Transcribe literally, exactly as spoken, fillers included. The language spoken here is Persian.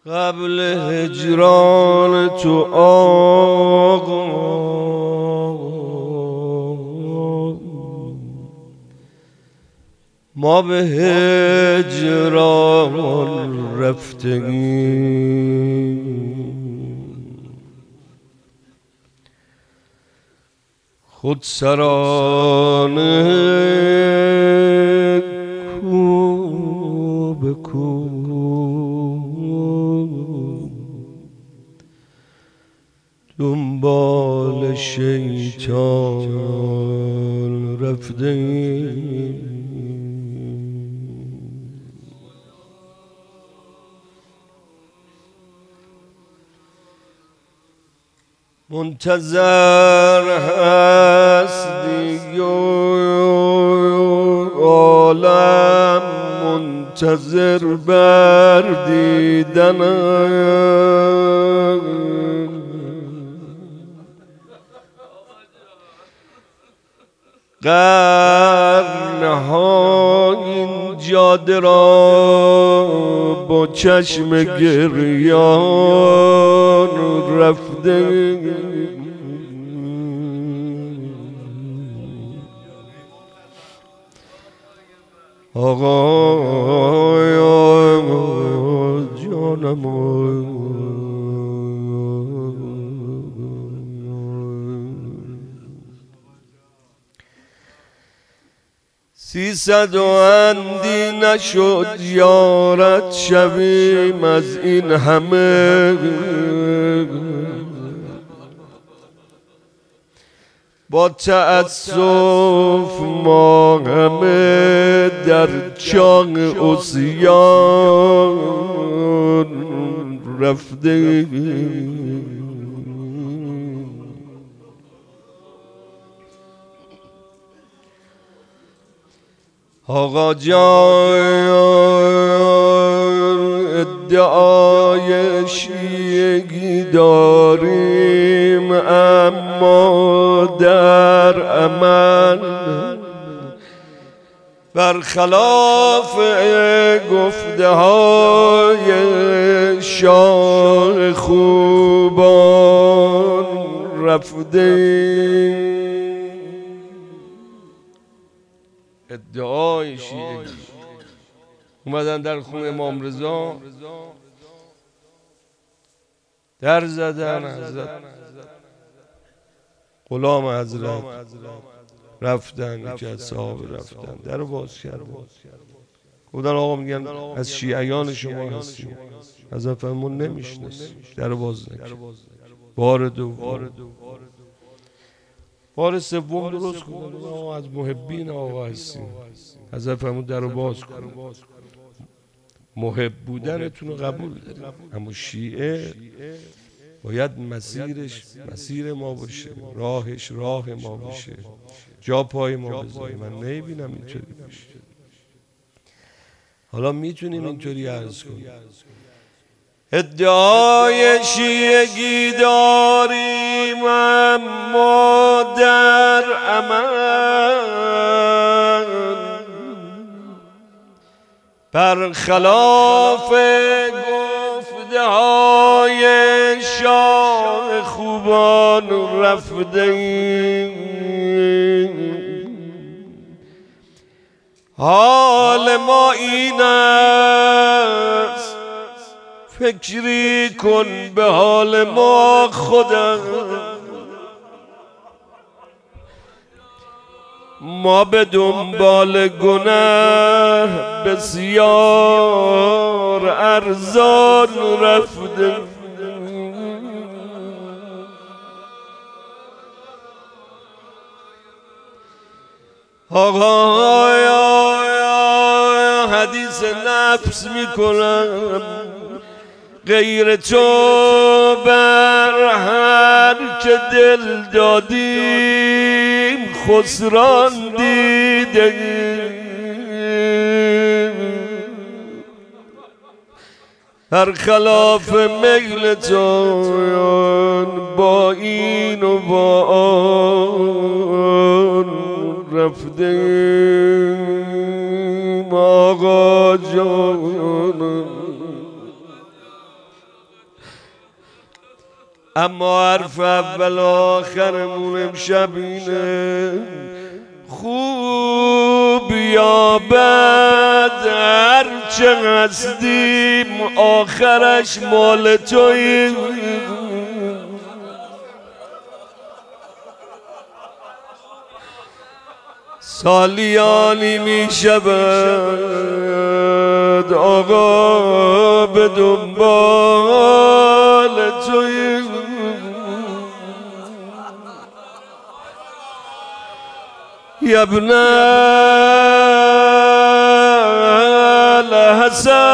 قبل هجران تو آقا ما به هجران رفتگیم، خود سرانه کو به کو دنبال شیطان رفتیم. منتظر هستی و عالم منتظر بر دیدنم، قرنها این جاده را با چشم گریان رفته، آقا جانم سیصد و اندی نشد یارت شویم از این همه، با تأسف ما همه در چاه عصیان رفته. آقا جان ادعای شیعگی داریم، اما در عمل برخلاف گفته های شاه خوبان رفته. ادعای شیعگی اومدن در خون امام رضا در زدن، حضرت غلام حضرت رفتن، یکی از صحابه رفتن در باز کردن، گفتن آقا میگن از شیعیان شما هستیم، حضرت فرمود نمیشناسیم، در باز نکرد. بار دوم بار سوم درست کنن ما از محبین آقا هستیم، حضرت فرمود در رو باز کنن. محب بودنتون رو قبول داریم، اما شیعه باید مسیرش مسیر ما باشه، راهش راه ما باشه، جا پای ما بذاره. من نمیبینم اینطوری باشه. حالا میتونیم اینطوری عرض کنیم ادعای شیعگی داریم، اما در عمل برخلاف گفته های شاه خوبان رفتیم. حال ما این است فکری کن به حال ما خودم، ما به دنبال گناه بسیار ارزان رفته. آقا حدیث نفس میکنم، غیر تو بر هر که دل دادیم خسران دیدیم. هر خلاف میل تو با این و با آن رفتیم. آقا جان اما حرف اول آخرمون امشب اینه خوب یا بد هر چه هستیم آخرش مال تویی سالیانی می شود آقا به دنبال توی یبن الحسن